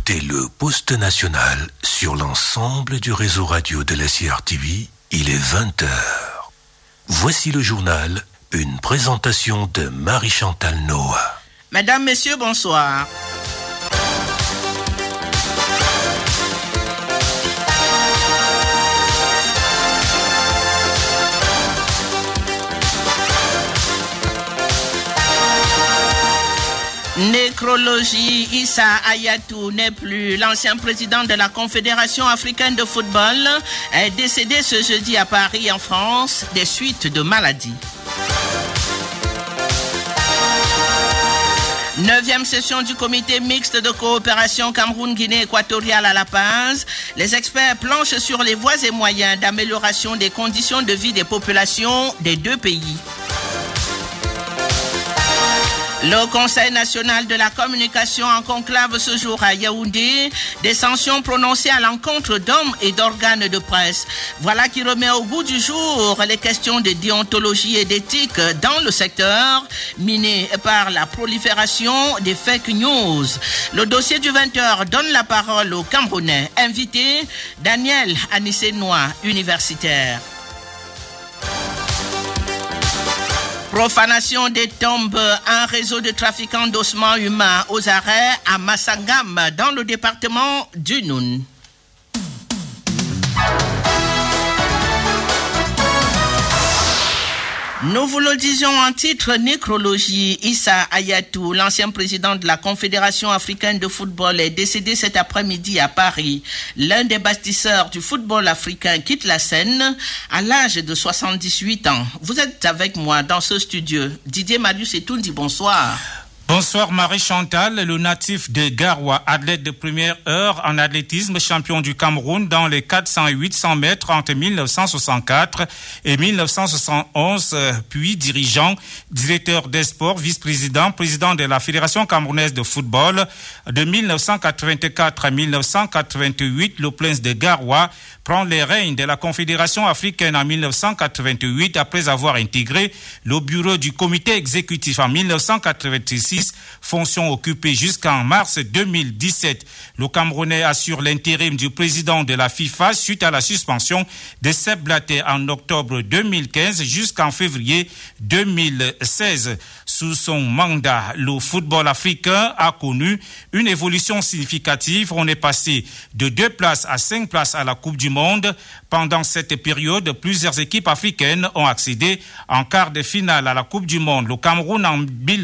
écoutez le Poste National sur l'ensemble du réseau radio de la CRTV. Il est 20h. Voici le journal, une présentation de Marie-Chantal Noah. Mesdames, Messieurs, bonsoir. Nécrologie, Issa Hayatou n'est plus. L'ancien président de la Confédération africaine de football est décédé ce jeudi à Paris, en France, des suites de maladies. 9e session du comité mixte de coopération Cameroun-Guinée équatoriale à La Paz. Les experts planchent sur les voies et moyens d'amélioration des conditions de vie des populations des deux pays. Le Conseil national de la communication en conclave ce jour à Yaoundé, des sanctions prononcées à l'encontre d'hommes et d'organes de presse. Voilà qui remet au goût du jour les questions de déontologie et d'éthique dans le secteur, miné par la prolifération des fake news. Le dossier du 20h donne la parole au Camerounais. Invité, Daniel Anissé-Noir, universitaire. Profanation des tombes, un réseau de trafiquants d'ossements humains aux arrêts à Massangam, dans le département du Noun. Nous vous le disions en titre, nécrologie. Issa Hayatou, l'ancien président de la Confédération africaine de football, est décédé cet après-midi à Paris. L'un des bâtisseurs du football africain quitte la scène à l'âge de 78 ans. Vous êtes avec moi dans ce studio. Didier Marius Etoundi, bonsoir. Bonsoir Marie-Chantal, le natif de Garoua, athlète de première heure en athlétisme, champion du Cameroun dans les 400 et 800 mètres entre 1964 et 1971, puis dirigeant, directeur des sports, vice-président, président de la Fédération camerounaise de football. De 1984 à 1988, le prince de Garoua prend les rênes de la Confédération africaine en 1988 après avoir intégré le bureau du comité exécutif en 1986, fonction occupée jusqu'en mars 2017. Le Camerounais assure l'intérim du président de la FIFA suite à la suspension de Sepp Blatter en octobre 2015 jusqu'en février 2016. Sous son mandat, le football africain a connu une évolution significative. On est passé de 2 places à 5 places à la Coupe du Monde. Pendant cette période, plusieurs équipes africaines ont accédé en quart de finale à la Coupe du Monde. Le Cameroun en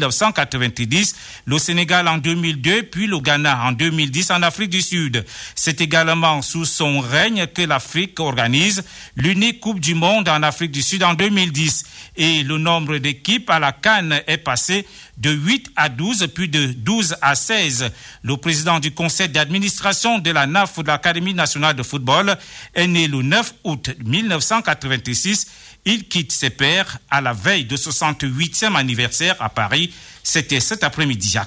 1990, le Sénégal en 2002, puis le Ghana en 2010 en Afrique du Sud. C'est également sous son règne que l'Afrique organise l'unique Coupe du Monde en Afrique du Sud en 2010. Et le nombre d'équipes à la CAN est passé de 8 à 12, puis de 12 à 16. Le président du conseil d'administration de la NAF, de l'Académie nationale de football, est né le 9 août 1986. Il quitte ses pairs à la veille de 68e anniversaire à Paris. C'était cet après-midi à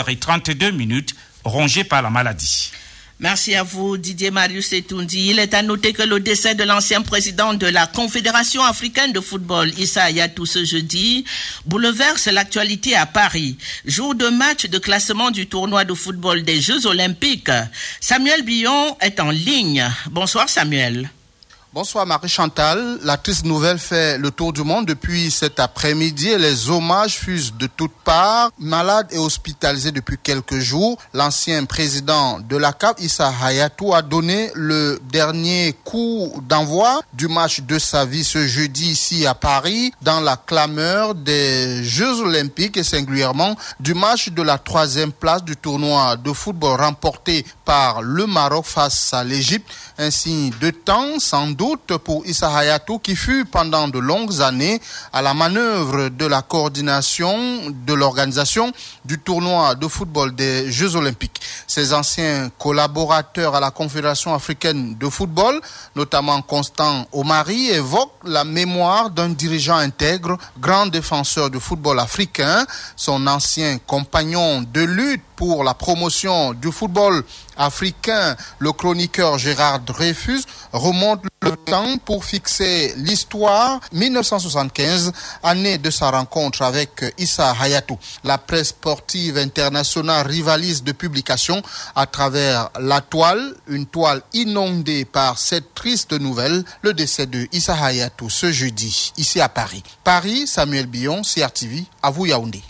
15h32, rongé par la maladie. Merci à vous, Didier Marius Etoundi. Il est à noter que le décès de l'ancien président de la Confédération africaine de football, Issa Hayatou, ce jeudi, bouleverse l'actualité à Paris. Jour de match de classement du tournoi de football des Jeux Olympiques. Samuel Billon est en ligne. Bonsoir, Samuel. Bonsoir Marie-Chantal. La triste nouvelle fait le tour du monde depuis cet après-midi et les hommages fusent de toutes parts. Malade et hospitalisé depuis quelques jours, l'ancien président de la CAF, Issa Hayatou, a donné le dernier coup d'envoi du match de sa vie ce jeudi ici à Paris, dans la clameur des Jeux Olympiques et singulièrement du match de la 3e place du tournoi de football remporté par le Maroc face à l'Égypte. Un signe de temps sans doute pour Issa Hayatou qui fut pendant de longues années à la manœuvre de la coordination de l'organisation du tournoi de football des Jeux Olympiques. Ses anciens collaborateurs à la Confédération africaine de football, notamment Constant Omari, évoquent la mémoire d'un dirigeant intègre, grand défenseur du football africain. Son ancien compagnon de lutte pour la promotion du football africain, le chroniqueur Gérard Dreyfus, remonte le de temps pour fixer l'histoire 1975, année de sa rencontre avec Issa Hayatou. La presse sportive internationale rivalise de publications à travers la toile, une toile inondée par cette triste nouvelle, le décès de Issa Hayatou ce jeudi, ici à Paris. Paris, Samuel Billon, CRTV, à vous Yaoundé.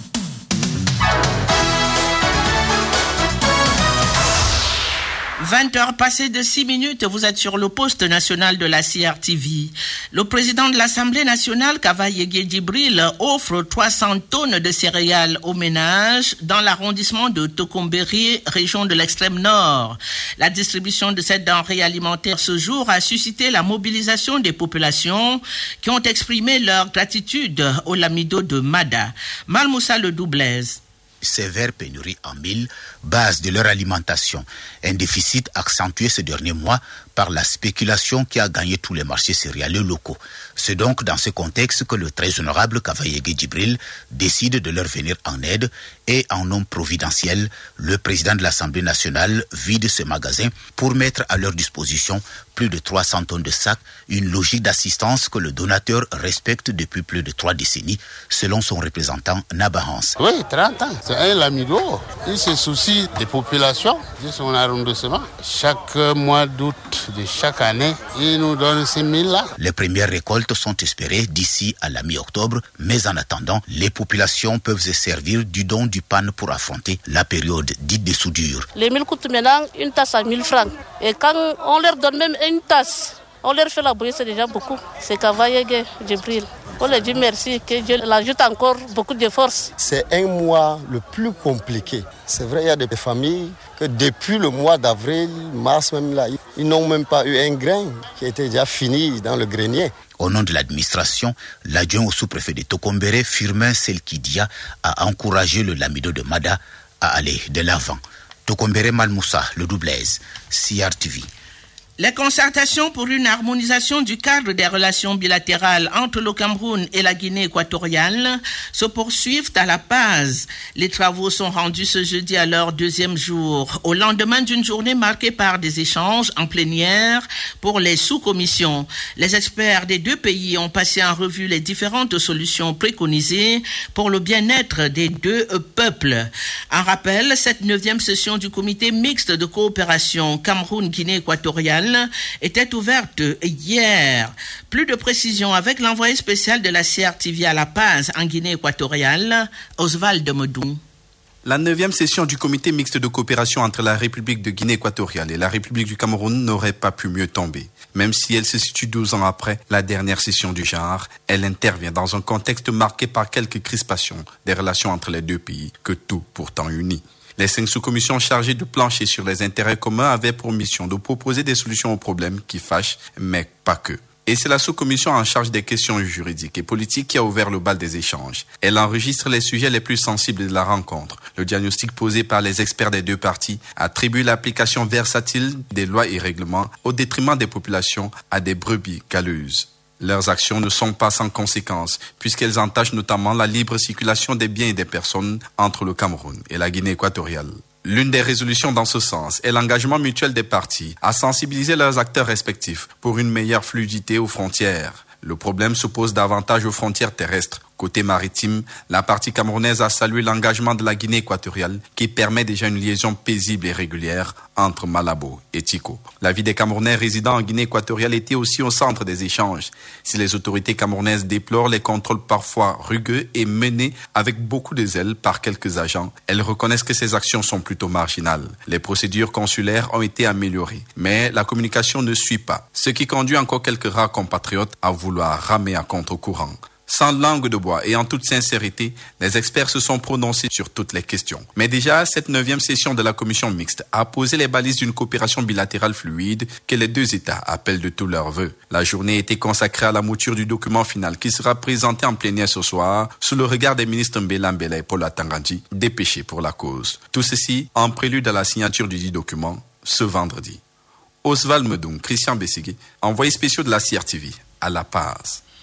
20h passées de 6 minutes, vous êtes sur le poste national de la CRTV. Le président de l'Assemblée nationale, Kavaye Djibril, offre 300 tonnes de céréales aux ménages dans l'arrondissement de Tokomberi, région de l'extrême nord. La distribution de cette denrée alimentaire ce jour a suscité la mobilisation des populations qui ont exprimé leur gratitude au Lamido de Mada. Malmoussa le Doublaise. Sévère pénurie en mil, base de leur alimentation. Un déficit accentué ces derniers mois par la spéculation qui a gagné tous les marchés céréaliers locaux. C'est donc dans ce contexte que le très honorable Kavaye Djibril décide de leur venir en aide et en homme providentiel, le président de l'Assemblée nationale vide ce magasin pour mettre à leur disposition plus de 300 tonnes de sacs, une logique d'assistance que le donateur respecte depuis plus de 3 décennies, selon son représentant Nabahans. Oui, 30 ans. C'est un lamido. Il se soucie des populations de son arrondissement. Chaque mois d'août de chaque année, il nous donne ces milles-là. Les premières récoltes sont espérées d'ici à la mi-octobre, mais en attendant, les populations peuvent se servir du don du pan pour affronter la période dite de soudure. Les milles coûtent maintenant une tasse à 1000 francs. Et quand on leur donne même une tasse, on leur fait la bouillie, c'est déjà beaucoup. C'est Kavaye Djibril. On leur dit merci, que Dieu l'ajoute encore beaucoup de force. C'est un mois le plus compliqué. C'est vrai, il y a des familles que depuis le mois d'avril, mars même là, ils n'ont même pas eu un grain qui était déjà fini dans le grenier. Au nom de l'administration, l'adjoint au sous-préfet de Tokombere, Firmin Selkidia, a encouragé le Lamido de Mada à aller de l'avant. Tokombere Malmoussa, le Doublaise, CRTV. Les concertations pour une harmonisation du cadre des relations bilatérales entre le Cameroun et la Guinée équatoriale se poursuivent à La Paz. Les travaux sont rendus ce jeudi à leur 2e jour, au lendemain d'une journée marquée par des échanges en plénière pour les sous-commissions. Les experts des deux pays ont passé en revue les différentes solutions préconisées pour le bien-être des deux peuples. En rappel, cette 9e session du comité mixte de coopération Cameroun-Guinée équatoriale était ouverte hier. Plus de précisions avec l'envoyé spécial de la CRTV à La Paz en Guinée équatoriale, Oswald Modou. La 9e session du comité mixte de coopération entre la République de Guinée équatoriale et la République du Cameroun n'aurait pas pu mieux tomber. Même si elle se situe 12 ans après la dernière session du genre, elle intervient dans un contexte marqué par quelques crispations des relations entre les deux pays, que tout pourtant unit. Les 5 sous-commissions chargées de plancher sur les intérêts communs avaient pour mission de proposer des solutions aux problèmes qui fâchent, mais pas que. Et c'est la sous-commission en charge des questions juridiques et politiques qui a ouvert le bal des échanges. Elle enregistre les sujets les plus sensibles de la rencontre. Le diagnostic posé par les experts des deux parties attribue l'application versatile des lois et règlements au détriment des populations à des brebis galeuses. Leurs actions ne sont pas sans conséquences, puisqu'elles entachent notamment la libre circulation des biens et des personnes entre le Cameroun et la Guinée équatoriale. L'une des résolutions dans ce sens est l'engagement mutuel des parties à sensibiliser leurs acteurs respectifs pour une meilleure fluidité aux frontières. Le problème se pose davantage aux frontières terrestres. Côté maritime, la partie camerounaise a salué l'engagement de la Guinée équatoriale qui permet déjà une liaison paisible et régulière entre Malabo et Tico. La vie des Camerounais résidant en Guinée équatoriale était aussi au centre des échanges. Si les autorités camerounaises déplorent les contrôles parfois rugueux et menés avec beaucoup de zèle par quelques agents, elles reconnaissent que ces actions sont plutôt marginales. Les procédures consulaires ont été améliorées, mais la communication ne suit pas, ce qui conduit encore quelques rares compatriotes à vouloir ramer à contre-courant. Sans langue de bois et en toute sincérité, les experts se sont prononcés sur toutes les questions. Mais déjà, cette 9e session de la commission mixte a posé les balises d'une coopération bilatérale fluide que les deux États appellent de tous leurs vœux. La journée était consacrée à la mouture du document final qui sera présenté en plénière ce soir sous le regard des ministres Mbela Mbela et Paul Atangandji, dépêchés pour la cause. Tout ceci en prélude à la signature du dit document ce vendredi. Oswald Medoum, Christian Bessigué, envoyé spécial de la CRTV à La Paz.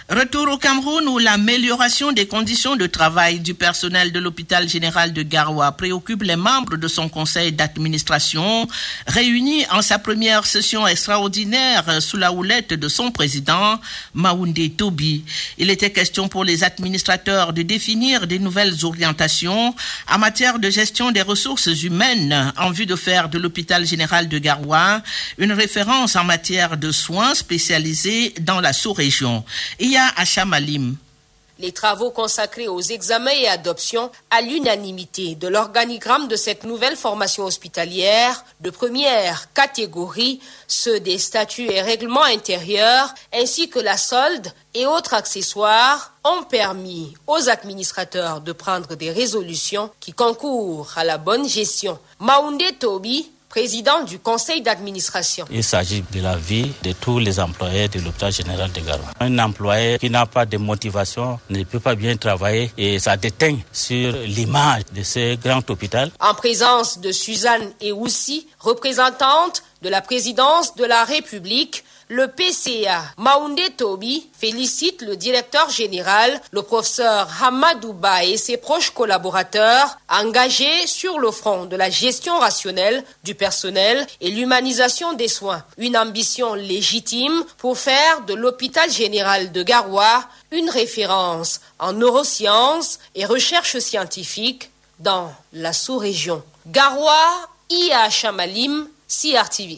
Retour au Cameroun où l'amélioration des conditions de travail du personnel de l'hôpital général de Garoua préoccupe les membres de son conseil d'administration réunis en sa première session extraordinaire sous la houlette de son président Maoundé Tobi. Il était question pour les administrateurs de définir des nouvelles orientations en matière de gestion des ressources humaines en vue de faire de l'hôpital général de Garoua une référence en matière de soins spécialisés dans la sous-région. À Chamalim. Les travaux consacrés aux examens et adoptions à l'unanimité de l'organigramme de cette nouvelle formation hospitalière de première catégorie, ceux des statuts et règlements intérieurs, ainsi que la solde et autres accessoires, ont permis aux administrateurs de prendre des résolutions qui concourent à la bonne gestion. Maoundé Tobi, président du conseil d'administration. Il s'agit de la vie de tous les employés de l'hôpital général de Garoua. Un employé qui n'a pas de motivation ne peut pas bien travailler et ça déteint sur l'image de ce grand hôpital. En présence de Suzanne Eoussi, représentante de la présidence de la République, le PCA Maoundé Tobi félicite le directeur général, le professeur Hamadouba et ses proches collaborateurs engagés sur le front de la gestion rationnelle du personnel et l'humanisation des soins. Une ambition légitime pour faire de l'hôpital général de Garoua une référence en neurosciences et recherche scientifique dans la sous-région. Garoua, IA Chamalim, CRTV.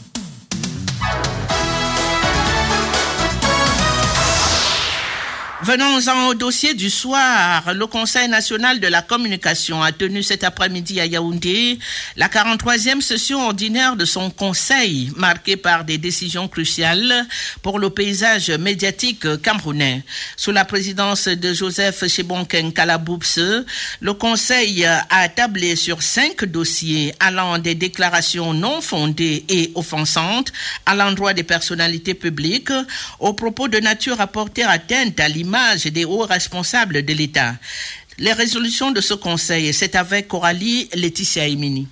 Venons-en au dossier du soir. Le Conseil national de la communication a tenu cet après-midi à Yaoundé la 43e session ordinaire de son conseil, marquée par des décisions cruciales pour le paysage médiatique camerounais. Sous la présidence de Joseph Chebonken Kalaboubse, le conseil a tablé sur 5 dossiers allant des déclarations non fondées et offensantes à l'endroit des personnalités publiques aux propos de nature à porter atteinte à l'image des hauts responsables de l'État. Les résolutions de ce conseil, c'est avec Coralie Laetitia Emini.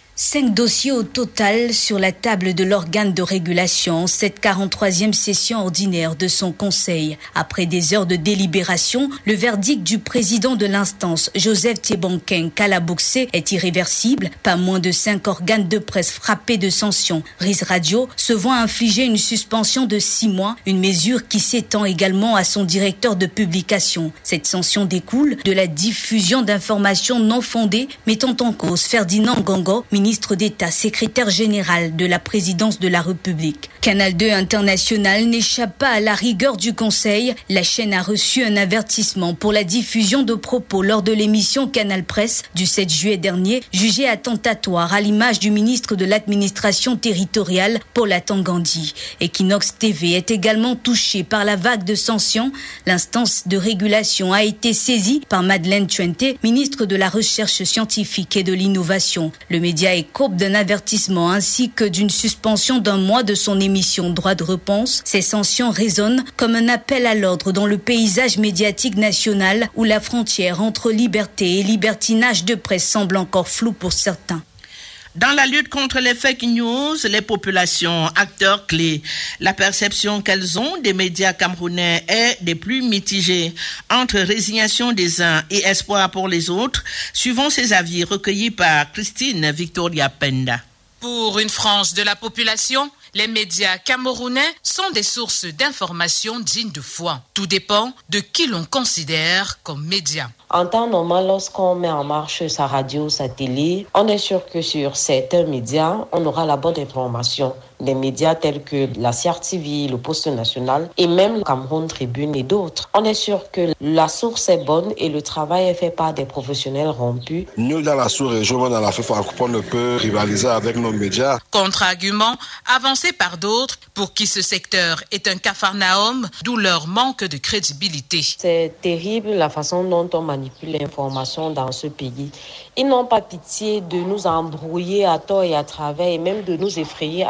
5 dossiers au total sur la table de l'organe de régulation, cette 43e session ordinaire de son conseil. Après des heures de délibération, le verdict du président de l'instance, Joseph Chebonken Kalaboubse, est irréversible. Pas moins de 5 organes de presse frappés de sanctions. RIS Radio se voit infliger une suspension de 6 mois, une mesure qui s'étend également à son directeur de publication. Cette sanction découle de la diffusion d'informations non fondées mettant en cause Ferdinand Ngongo, ministre d'État, secrétaire général de la présidence de la République. Canal 2 International n'échappe pas à la rigueur du Conseil. La chaîne a reçu un avertissement pour la diffusion de propos lors de l'émission Canal Presse du 7 juillet dernier, jugée attentatoire à l'image du ministre de l'administration territoriale, Paul Atangandi. Equinox TV est également touché par la vague de sanctions. L'instance de régulation a été saisie par Madeleine Chuente, ministre de la Recherche scientifique et de l'Innovation. Le média écope d'un avertissement ainsi que d'une suspension d'un mois de son émission Droit de réponse. Ces sanctions résonnent comme un appel à l'ordre dans le paysage médiatique national où la frontière entre liberté et libertinage de presse semble encore floue pour certains. Dans la lutte contre les fake news, les populations, acteurs clés, la perception qu'elles ont des médias camerounais est des plus mitigées, entre résignation des uns et espoir pour les autres, suivant ces avis recueillis par Christine Victoria Penda. Pour une frange de la population, les médias camerounais sont des sources d'informations dignes de foi. Tout dépend de qui l'on considère comme média. En temps normal, lorsqu'on met en marche sa radio, sa télé, on est sûr que sur certains médias, on aura la bonne information. Des médias tels que la CRTV, le Poste National et même le Cameroun Tribune et d'autres. On est sûr que la source est bonne et le travail est fait par des professionnels rompus. Nous, dans la sous-région, dans l'Afrique francophone, on peut rivaliser avec nos médias. Contre-argument avancé par d'autres pour qui ce secteur est un capharnaüm, d'où leur manque de crédibilité. C'est terrible la façon dont on manipule l'information dans ce pays. Ils n'ont pas pitié de nous embrouiller à tort et à travers et même de nous effrayer à la limite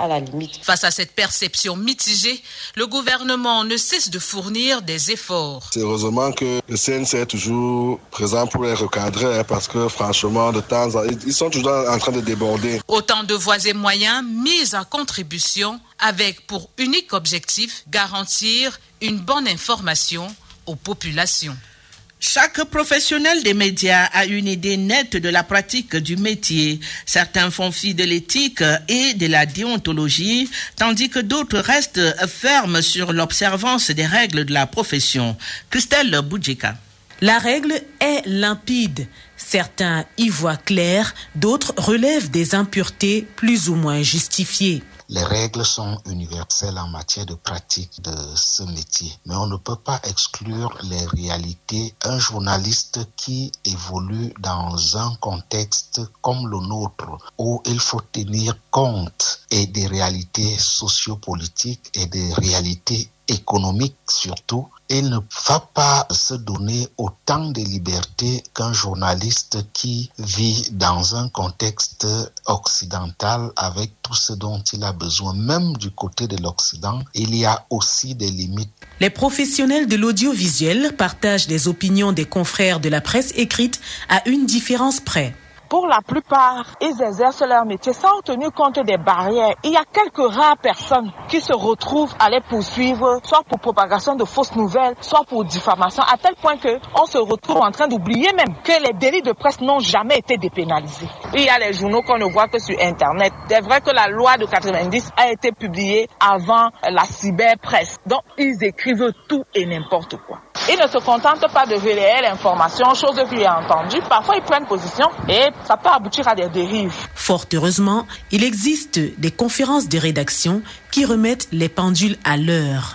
économique. Face à cette perception mitigée, le gouvernement ne cesse de fournir des efforts. C'est heureusement que le CNC est toujours présent pour les recadrer, parce que franchement, de temps en temps, ils sont toujours en train de déborder. Autant de voies et moyens mis à contribution avec pour unique objectif garantir une bonne information aux populations. Chaque professionnel des médias a une idée nette de la pratique du métier. Certains font fi de l'éthique et de la déontologie, tandis que d'autres restent fermes sur l'observance des règles de la profession. Christelle Boudjika. La règle est limpide. Certains y voient clair, d'autres relèvent des impuretés plus ou moins justifiées. Les règles sont universelles en matière de pratique de ce métier, mais on ne peut pas exclure les réalités. Un journaliste qui évolue dans un contexte comme le nôtre, où il faut tenir compte et des réalités sociopolitiques et des réalités économiques surtout, il ne va pas se donner autant de liberté qu'un journaliste qui vit dans un contexte occidental avec tout ce dont il a besoin. Même du côté de l'Occident, il y a aussi des limites. Les professionnels de l'audiovisuel partagent les opinions des confrères de la presse écrite à une différence près. Pour la plupart, ils exercent leur métier sans tenir compte des barrières. Il y a quelques rares personnes qui se retrouvent à les poursuivre, soit pour propagation de fausses nouvelles, soit pour diffamation, à tel point qu'on se retrouve en train d'oublier même que les délits de presse n'ont jamais été dépénalisés. Il y a les journaux qu'on ne voit que sur Internet. C'est vrai que la loi de 90 a été publiée avant la cyberpresse. Donc, ils écrivent tout et n'importe quoi. Ils ne se contentent pas de relayer l'information, chose que j'ai entendue. Parfois, ils prennent position et ça peut aboutir à des dérives. Fort heureusement, il existe des conférences de rédaction qui remettent les pendules à l'heure.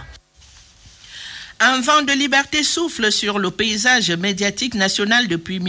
Un vent de liberté souffle sur le paysage médiatique national depuis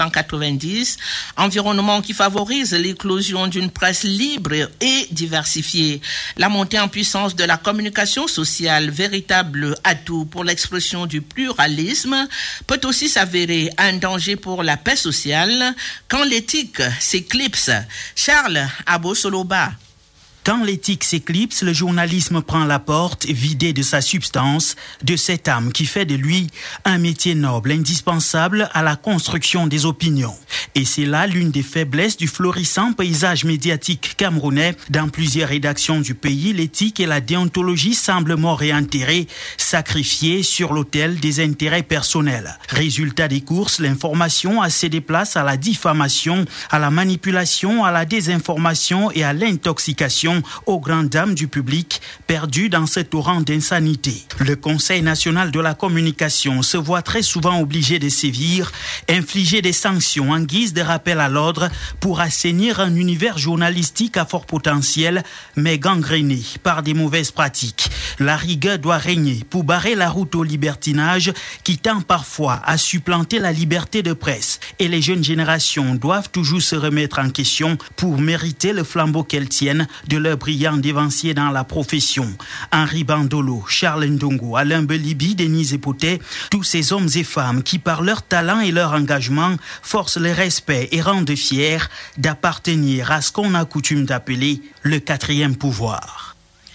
1990, environnement qui favorise l'éclosion d'une presse libre et diversifiée. La montée en puissance de la communication sociale, véritable atout pour l'expression du pluralisme, peut aussi s'avérer un danger pour la paix sociale quand l'éthique s'éclipse. Charles Abosoloba. Quand l'éthique s'éclipse, le journalisme prend la porte, vidé de sa substance, de cette âme qui fait de lui un métier noble, indispensable à la construction des opinions. Et c'est là l'une des faiblesses du florissant paysage médiatique camerounais. Dans plusieurs rédactions du pays, l'éthique et la déontologie semblent morts et enterrés, sacrifiés sur l'autel des intérêts personnels. Résultat des courses, l'information a cédé place à la diffamation, à la manipulation, à la désinformation et à l'intoxication aux grandes dames du public perdues dans ce torrent d'insanité. Le Conseil national de la communication se voit très souvent obligé de sévir, infliger des sanctions en guise de rappel à l'ordre pour assainir un univers journalistique à fort potentiel, mais gangréné par des mauvaises pratiques. La rigueur doit régner pour barrer la route au libertinage qui tend parfois à supplanter la liberté de presse. Et les jeunes générations doivent toujours se remettre en question pour mériter le flambeau qu'elles tiennent de leur brillant dévancier dans la profession. Henri Bandolo, Charles Ndongo, Alain Belibi, Denise Epoté, tous ces hommes et femmes qui par leur talent et leur engagement forcent le respect et rendent fiers d'appartenir à ce qu'on a coutume d'appeler le quatrième pouvoir.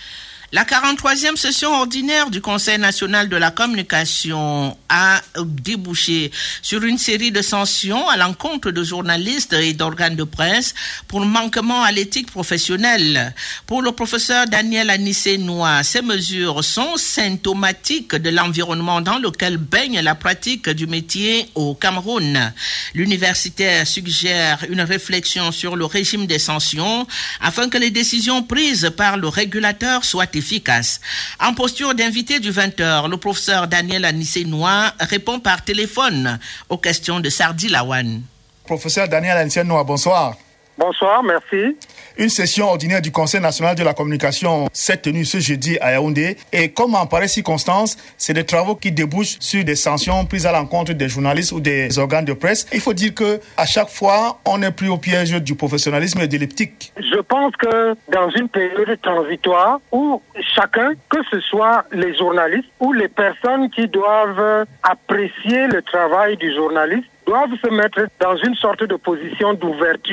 La 43e session ordinaire du Conseil national de la communication a débouché sur une série de sanctions à l'encontre de journalistes et d'organes de presse pour manquement à l'éthique professionnelle. Pour le professeur Daniel Anissé-Noa, ces mesures sont symptomatiques de l'environnement dans lequel baigne la pratique du métier au Cameroun. L'universitaire suggère une réflexion sur le régime des sanctions afin que les décisions prises par le régulateur soient efficace. En posture d'invité du 20h, le professeur Daniel Anissé-Noa répond par téléphone aux questions de Sardi Lawan. Professeur Daniel Anissé-Noa, bonsoir. Bonsoir, merci. Une session ordinaire du Conseil national de la communication s'est tenue ce jeudi à Yaoundé et comme en pareille circonstance, c'est des travaux qui débouchent sur des sanctions prises à l'encontre des journalistes ou des organes de presse. Il faut dire que à chaque fois, on n'est plus au piège du professionnalisme et de l'éthique. Je pense que dans une période transitoire où chacun, que ce soit les journalistes ou les personnes qui doivent apprécier le travail du journaliste, doivent se mettre dans une sorte de position d'ouverture.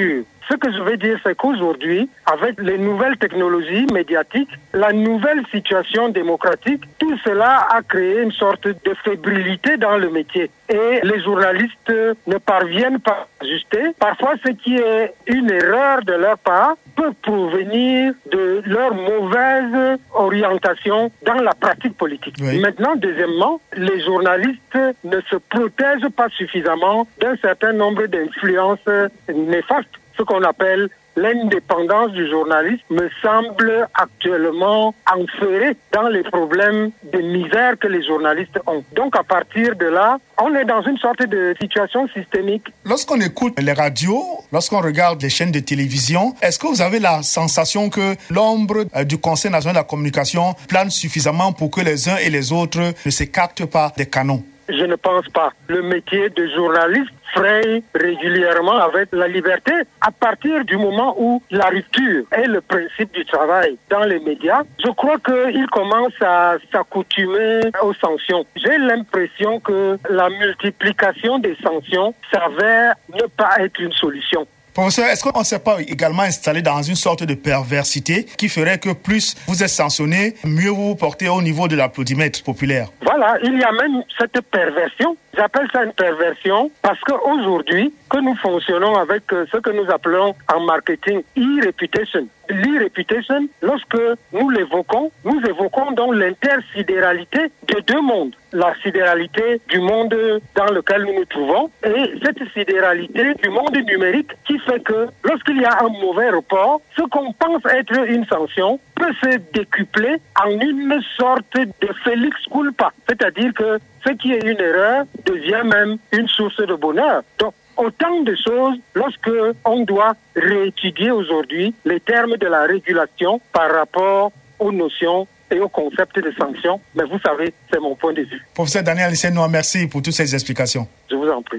Ce que je veux dire, c'est qu'aujourd'hui, avec les nouvelles technologies médiatiques, la nouvelle situation démocratique, tout cela a créé une sorte de fébrilité dans le métier. Et les journalistes ne parviennent pas à ajuster. Parfois, ce qui est une erreur de leur part peut provenir de leur mauvaise orientation dans la pratique politique. Oui. Maintenant, deuxièmement, les journalistes ne se protègent pas suffisamment d'un certain nombre d'influences néfastes, ce qu'on appelle l'indépendance du journaliste me semble actuellement enferrée dans les problèmes de misère que les journalistes ont. Donc à partir de là, on est dans une sorte de situation systémique. Lorsqu'on écoute les radios, lorsqu'on regarde les chaînes de télévision, est-ce que vous avez la sensation que l'ombre du Conseil national de la communication plane suffisamment pour que les uns et les autres ne s'écartent pas des canons? Je ne pense pas. Le métier de journaliste fraye régulièrement avec la liberté. À partir du moment où la rupture est le principe du travail dans les médias, je crois qu'il commence à s'accoutumer aux sanctions. J'ai l'impression que la multiplication des sanctions s'avère ne pas être une solution. Professeur, est-ce qu'on ne s'est pas également installé dans une sorte de perversité qui ferait que plus vous êtes sanctionné, mieux vous vous portez au niveau de l'applaudimètre populaire? Voilà, il y a même cette perversion. J'appelle ça une perversion parce qu'aujourd'hui, que nous fonctionnons avec ce que nous appelons en marketing e-reputation. L'e-reputation, lorsque nous l'évoquons, nous évoquons donc l'intersidéralité de deux mondes. La sidéralité du monde dans lequel nous nous trouvons et cette sidéralité du monde numérique qui fait que lorsqu'il y a un mauvais report, ce qu'on pense être une sanction peut se décupler en une sorte de Félix culpa. C'est-à-dire que ce qui est une erreur devient même une source de bonheur. Donc, autant de choses lorsque on doit réétudier aujourd'hui les termes de la régulation par rapport aux notions et au concept de sanctions. Mais vous savez, c'est mon point de vue. Professeur Daniel Issenoa, merci pour toutes ces explications. Je vous en prie.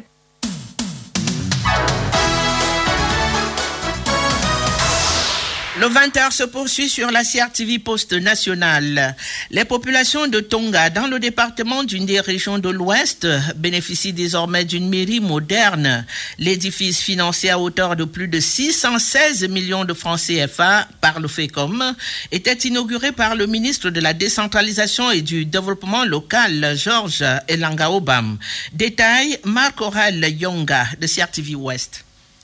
Le 20h se poursuit sur la CRTV Poste Nationale. Les populations de Tonga, dans le département d'une des régions de l'Ouest, bénéficient désormais d'une mairie moderne. L'édifice financé à hauteur de plus de 616 millions de francs CFA par le FECOM était inauguré par le ministre de la Décentralisation et du Développement local, Georges Elanga Obam. Détail, Marc-Aurel Yonga de CRTV Ouest.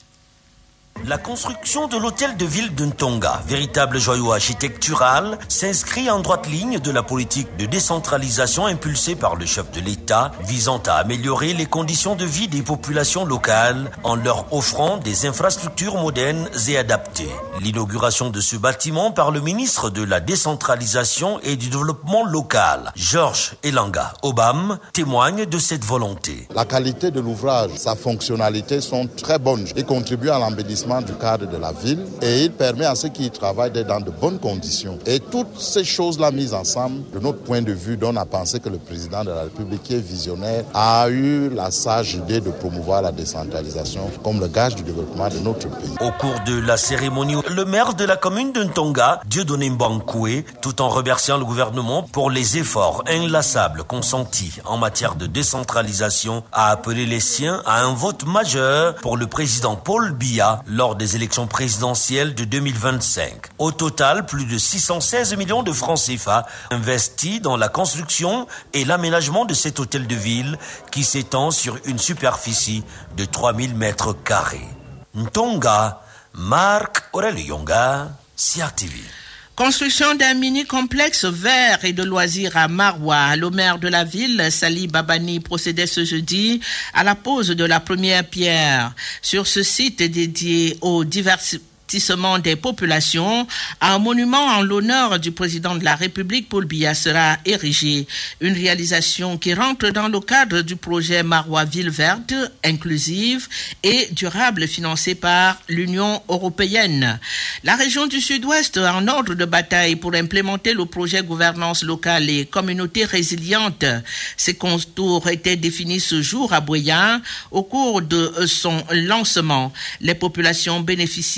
La construction de l'hôtel de ville de Ntonga, véritable joyau architectural, s'inscrit en droite ligne de la politique de décentralisation impulsée par le chef de l'État, visant à améliorer les conditions de vie des populations locales en leur offrant des infrastructures modernes et adaptées. L'inauguration de ce bâtiment par le ministre de la Décentralisation et du Développement local, Georges Elanga Obam, témoigne de cette volonté. La qualité de l'ouvrage, sa fonctionnalité sont très bonnes et contribuent à l'embellissement du cadre de la ville et il permet à ceux qui y travaillent d'être dans de bonnes conditions. Et toutes ces choses-là mises ensemble, de notre point de vue, donne à penser que le président de la République, qui est visionnaire, a eu la sage idée de promouvoir la décentralisation comme le gage du développement de notre pays. Au cours de la cérémonie, le maire de la commune de Ntonga, Dieudonné Mbankoué, tout en remerciant le gouvernement pour les efforts inlassables consentis en matière de décentralisation, a appelé les siens à un vote majeur pour le président Paul Biya lors des élections présidentielles de 2025. Au total, plus de 616 millions de francs CFA investis dans la construction et l'aménagement de cet hôtel de ville qui s'étend sur une superficie de 3000 mètres carrés. Ntonga, Marc-Aurel Yonga, CRTV. Construction d'un mini-complexe vert et de loisirs à Marwa. Le maire de la ville, Sali Babani, procédait ce jeudi à la pose de la première pierre sur ce site dédié aux divertissements des populations. Un monument en l'honneur du président de la République, Paul Biya, sera érigé. Une réalisation qui rentre dans le cadre du projet Marwa Ville Verte, inclusive et durable financé par l'Union européenne. La région du Sud-Ouest en ordre de bataille pour implémenter le projet gouvernance locale et communauté résiliente. Ces contours étaient définis ce jour à Boya au cours de son lancement. Les populations bénéficiaires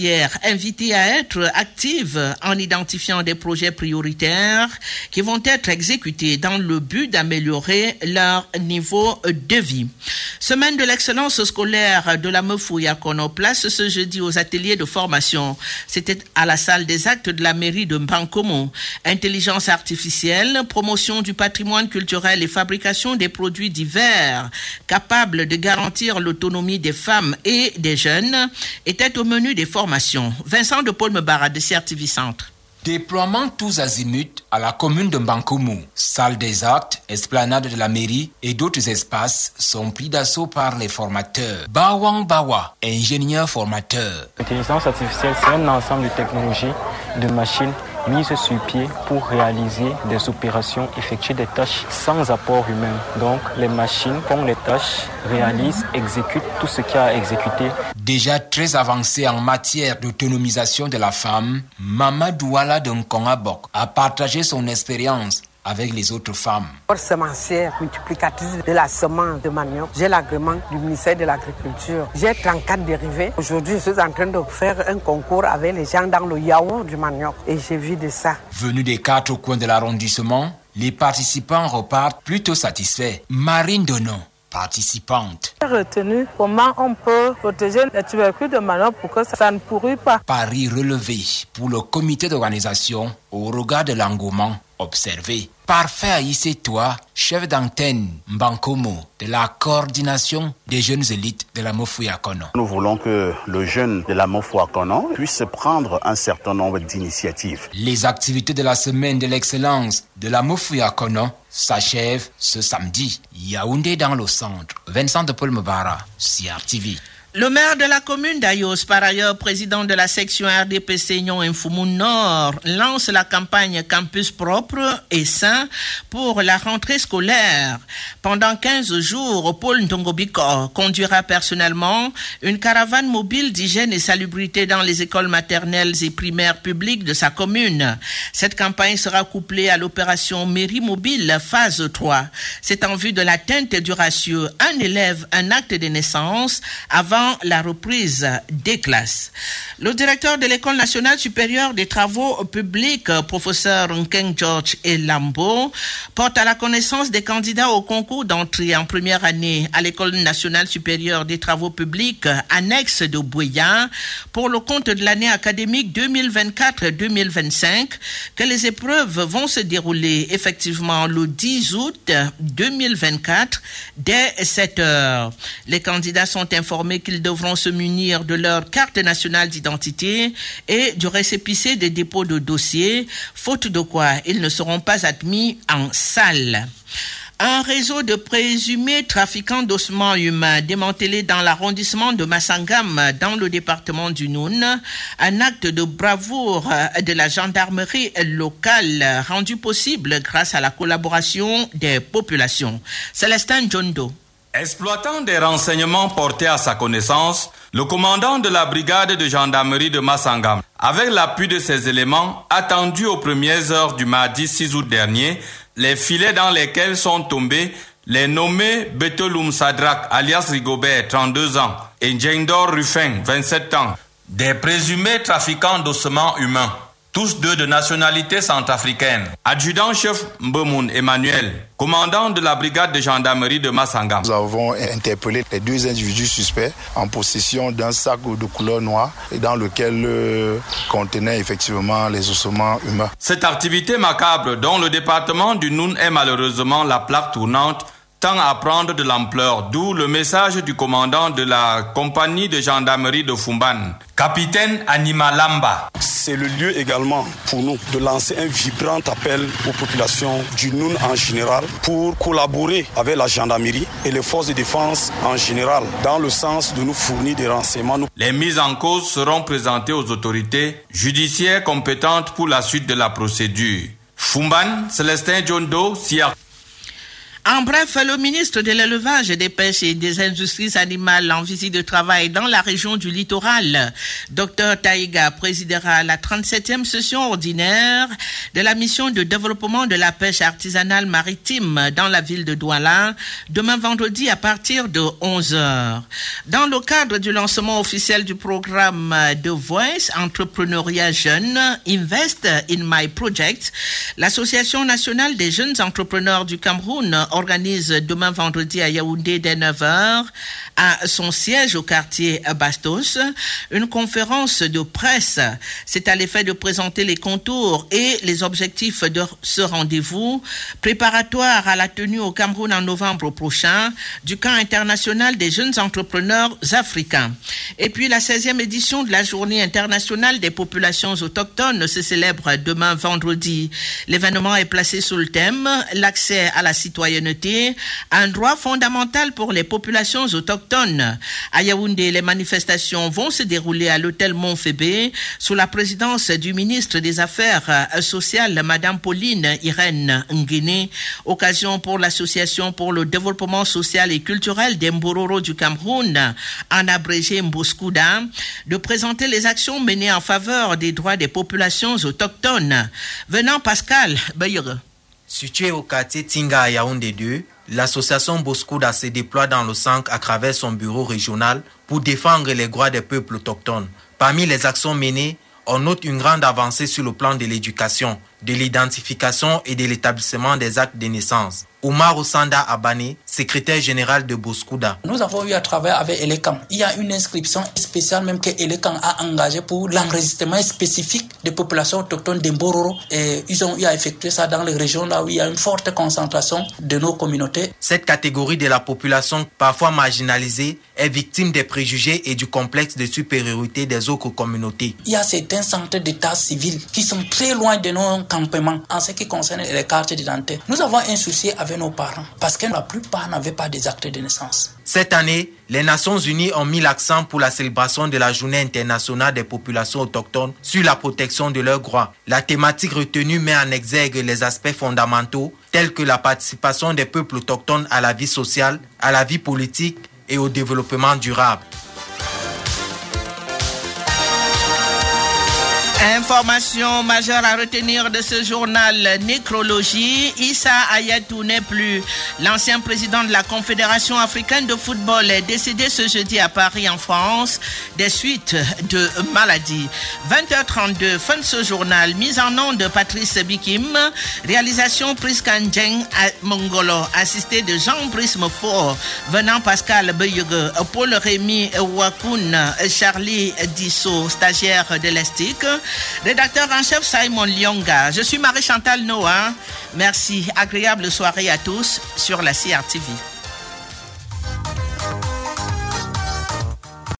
invitées à être actives en identifiant des projets prioritaires qui vont être exécutés dans le but d'améliorer leur niveau de vie. Semaine de l'excellence scolaire de la Mofouya-Kono, place ce jeudi aux ateliers de formation. C'était à la salle des actes de la mairie de Mbankomo. Intelligence artificielle, promotion du patrimoine culturel et fabrication des produits divers capables de garantir l'autonomie des femmes et des jeunes étaient au menu des formations. Vincent de Paul Mebara de CRTV Centre. Déploiement tous azimuts à la commune de Mbankomo. Salle des actes, esplanade de la mairie et d'autres espaces sont pris d'assaut par les formateurs. Bawang Bawa, ingénieur formateur. L'intelligence artificielle, c'est un ensemble de technologies, de machines mises sur pied pour réaliser des opérations, effectuer des tâches sans apport humain. Donc, les machines font les tâches, réalisent, exécutent tout ce qu'il y a à exécuter. Déjà très avancé en matière d'autonomisation de la femme, Mamadou Wala de Nkongabok a partagé son expérience avec les autres femmes. Semencière multiplicatrice de la semence de manioc, j'ai l'agrément du ministère de l'Agriculture. J'ai 34 dérivés. Aujourd'hui, je suis en train de faire un concours avec les gens dans le yaourt du manioc et j'ai vu de ça. Venus des 4 coins de l'arrondissement, les participants repartent plutôt satisfaits. Marine Donon, participante. J'ai retenu comment on peut protéger les tubercules de manioc pour que ça ne pourrit pas. Pari relevé pour le comité d'organisation au regard de l'engouement observé. Parfait Aïssé-Toi, chef d'antenne Mbankomo de la coordination des jeunes élites de la Mofouya-Kono. Nous voulons que le jeune de la Mofouya-Kono puisse prendre un certain nombre d'initiatives. Les activités de la semaine de l'excellence de la Mofouya-Kono s'achèvent ce samedi. Yaoundé dans le centre. Vincent de Paul Mebara, CRTV. Le maire de la commune d'Ayos, par ailleurs président de la section RDPC Nyon Infoumou Nord, lance la campagne Campus propre et sain pour la rentrée scolaire. Pendant 15 jours, Paul Ndongobiko conduira personnellement une caravane mobile d'hygiène et salubrité dans les écoles maternelles et primaires publiques de sa commune. Cette campagne sera couplée à l'opération Mairie Mobile phase 3. C'est en vue de l'atteinte du ratio un élève, un acte de naissance avant la reprise des classes. Le directeur de l'École nationale supérieure des travaux publics, professeur Nkeng George Elambo, porte à la connaissance des candidats au concours d'entrée en première année à l'École nationale supérieure des travaux publics annexe de Bouya pour le compte de l'année académique 2024-2025 que les épreuves vont se dérouler effectivement le 10 août 2024 dès 7 heures. Les candidats sont informés qu'ils devront se munir de leur carte nationale d'identité et du récépissé des dépôts de dossiers, faute de quoi ils ne seront pas admis en salle. Un réseau de présumés trafiquants d'ossements humains démantelé dans l'arrondissement de Massangam dans le département du Noun, un acte de bravoure de la gendarmerie locale rendu possible grâce à la collaboration des populations. Célestin Djondo. Exploitant des renseignements portés à sa connaissance, le commandant de la brigade de gendarmerie de Massangam, avec l'appui de ces éléments, a tendu aux premières heures du mardi 6 août dernier les filets dans lesquels sont tombés les nommés Betoloum Sadrak, alias Rigobert, 32 ans, et Ndjendor Rufin, 27 ans, des présumés trafiquants d'ossements humains, tous deux de nationalité centrafricaine. Adjudant-chef Mbemoun Emmanuel, commandant de la brigade de gendarmerie de Massangam. Nous avons interpellé les 2 individus suspects en possession d'un sac de couleur noire dans lequel contenait effectivement les ossements humains. Cette activité macabre dont le département du Noun est malheureusement la plaque tournante tend à prendre de l'ampleur, d'où le message du commandant de la compagnie de gendarmerie de Fumban, capitaine Anima Lamba. C'est le lieu également pour nous de lancer un vibrant appel aux populations du Noun en général pour collaborer avec la gendarmerie et les forces de défense en général dans le sens de nous fournir des renseignements. Les mises en cause seront présentées aux autorités judiciaires compétentes pour la suite de la procédure. Fumban, Célestin Djondo, CRTV. En bref, le ministre de l'Élevage, des Pêches et des Industries animales en visite de travail dans la région du littoral, Dr Taïga, présidera la 37e session ordinaire de la mission de développement de la pêche artisanale maritime dans la ville de Douala, demain vendredi à partir de 11h. Dans le cadre du lancement officiel du programme The Voice Entrepreneuriat Jeune, Invest in My Project, l'Association nationale des jeunes entrepreneurs du Cameroun organise demain vendredi à Yaoundé dès 9h à son siège au quartier Bastos une conférence de presse. C'est à l'effet de présenter les contours et les objectifs de ce rendez-vous préparatoire à la tenue au Cameroun en novembre prochain du camp international des jeunes entrepreneurs africains. Et puis la 16e édition de la journée internationale des populations autochtones se célèbre demain vendredi. L'événement est placé sous le thème « L'accès à la citoyenneté, un droit fondamental pour les populations autochtones ». À Yaoundé, les manifestations vont se dérouler à l'hôtel Montfébé sous la présidence du ministre des Affaires sociales, Madame Pauline Irène Nguéné, occasion pour l'association pour le développement social et culturel des Mbororo du Cameroun, en abrégé Mboskuda, de présenter les actions menées en faveur des droits des populations autochtones. Venant Pascal Bayere. Situé au quartier Tinga à Yaoundé 2, l'association Mboskuda se déploie dans le centre à travers son bureau régional pour défendre les droits des peuples autochtones. Parmi les actions menées, on note une grande avancée sur le plan de l'éducation, de l'identification et de l'établissement des actes de naissance. Omar Osanda Abane, secrétaire général de Mboskuda. Nous avons eu à travailler avec Elekam. Il y a une inscription spéciale même que Elekam a engagée pour l'enregistrement spécifique des populations autochtones d'Mbororo. Et ils ont eu à effectuer ça dans les régions là où il y a une forte concentration de nos communautés. Cette catégorie de la population, parfois marginalisée, est victime des préjugés et du complexe de supériorité des autres communautés. Il y a certains centres d'état civil qui sont très loin de nos campements en ce qui concerne les cartes d'identité. Nous avons un souci avec nos parents parce que la plupart n'avaient pas des actes de naissance. Cette année, les Nations Unies ont mis l'accent pour la célébration de la Journée internationale des populations autochtones sur la protection de leurs droits. La thématique retenue met en exergue les aspects fondamentaux tels que la participation des peuples autochtones à la vie sociale, à la vie politique et au développement durable. Information majeure à retenir de ce journal Nécrologie. Issa Ayatou n'est plus. L'ancien président de la Confédération africaine de football est décédé ce jeudi à Paris en France des suites de maladie. 20h32, fin de ce journal. Mise en onde de Patrice Bikim. Réalisation Priskanjeng Mongolo, assisté de Jean-Brice Mofo. Venant Pascal Beyege, Paul Rémy Wakoun, Charlie Dissot, stagiaire de l'Estique. Rédacteur en chef Simon Lyonga. Je suis Marie-Chantal Noah. Merci. Agréable soirée à tous sur la CRTV.